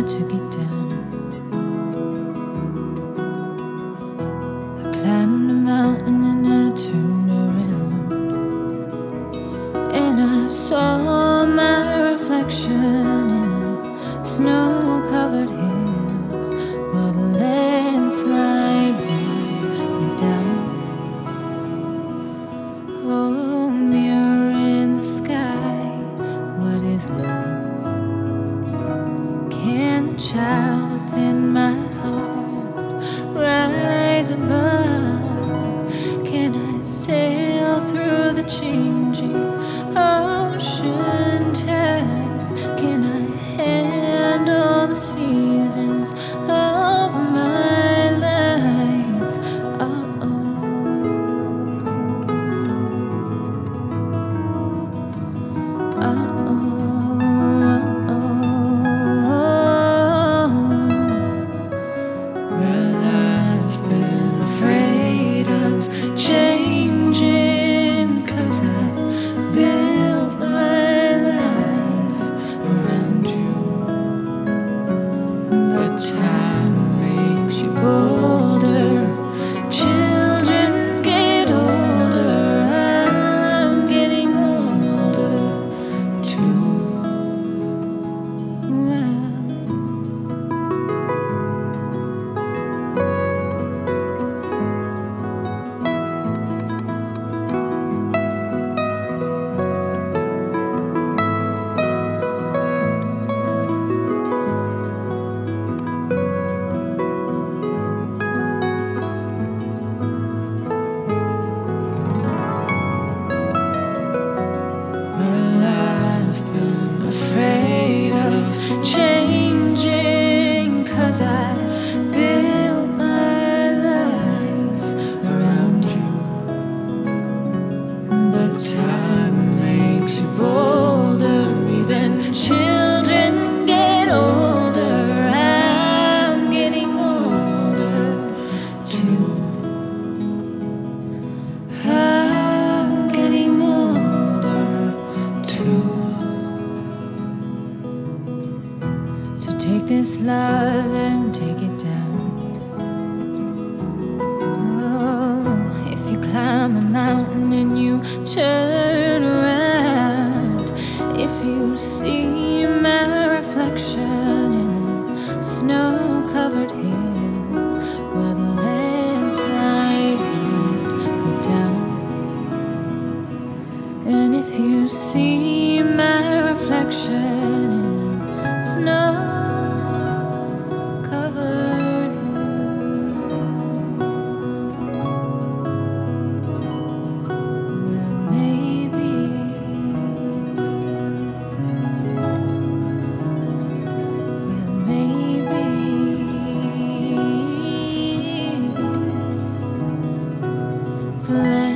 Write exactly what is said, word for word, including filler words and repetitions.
took it down. I climbed a mountain and I turned around, and I saw my reflection in the snow-covered hills, while the landslide brought me down. Oh, mirror in the sky, what is love? Can the child within my heart rise above? Can I sail through the changing ocean tides? Can I handle the seasons of my life? Uh-oh. Uh-oh. Time makes you older, children get older, I'm getting older too. Well, afraid of changing, 'cause I built my life around you. But time makes you bolder, even children get older, I'm getting older too. I'm getting older too. So take this love and take it down. Oh, if you climb a mountain and you turn around, if you see my reflection in the snow-covered hills, where the landslide brought me down, and if you see my reflection in the snow covered hills, well, maybe, well, maybe the